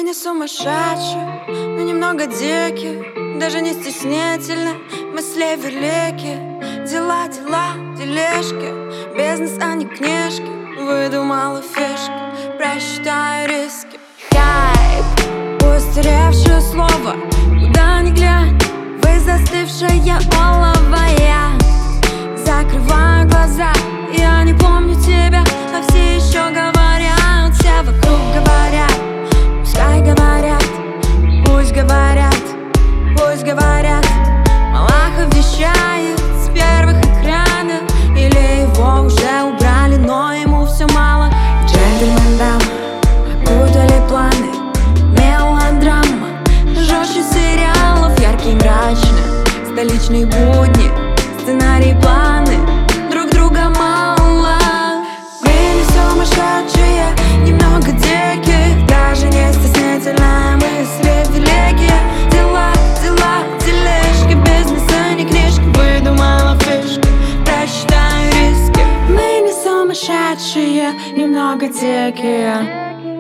Мы не сумасшедшие, но немного дикие, даже не стеснительны, мысли великие. Дела, дела, дележки, бизнес, а не книжки. Выдумала фишки, просчитаю риски. Хайп, устаревшее слово, куда ни глянь. Вы застывшая олово, я закрываю глаза, я не помню тебя, а все еще говорят, все вокруг говорят. Пускай говорят, пусть говорят, пусть говорят. Малахов вещает с первых экранов, или его уже убрали, но ему все мало. Джентльмен дам опутали планы, мелодрама жестче сериалов, яркий, мрачный, столичные будни, сценарий, планы друг друга мало. Мы не сумасшедшие, немного дикие, даже не стеснительная мысли великие. Дела, дела, дележки, бизнеса, не книжки. Выдумала фишки, просчитаю риски. Мы не сумасшедшие, немного дикие.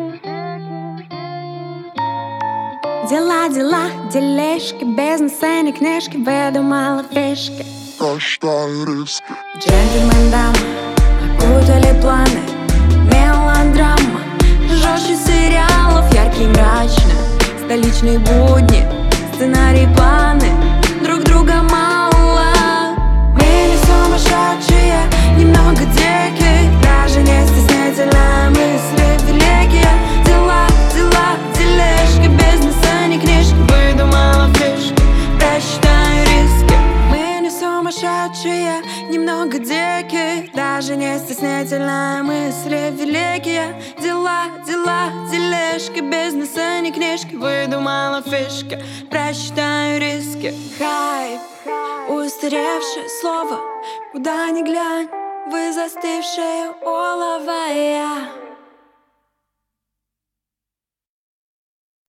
Дела, дела, дележки, бизнеса, не книжки. Выдумала фишки, просчитаю риски. Джентльмен дам опутали планы, мелодрама жестче сериалов, яркий, мрачный, столичные будни, сценарий, планы друг друга мало. Мы не сумасшедшие, немного дикие, даже не стеснительная мысли великие. Дела, дела, дележки, бизнеса, не книжки. Выдумала фишки, просчитаю риски. Мы не сумасшедшие, немного дикие, даже не стеснительная мысли великие. Дела, дела, дележки, бизнеса, не книжки. Выдумала фишки, просчитаю риски. Хайп, устаревшее слово, куда ни глянь. Вы застывшее олово, я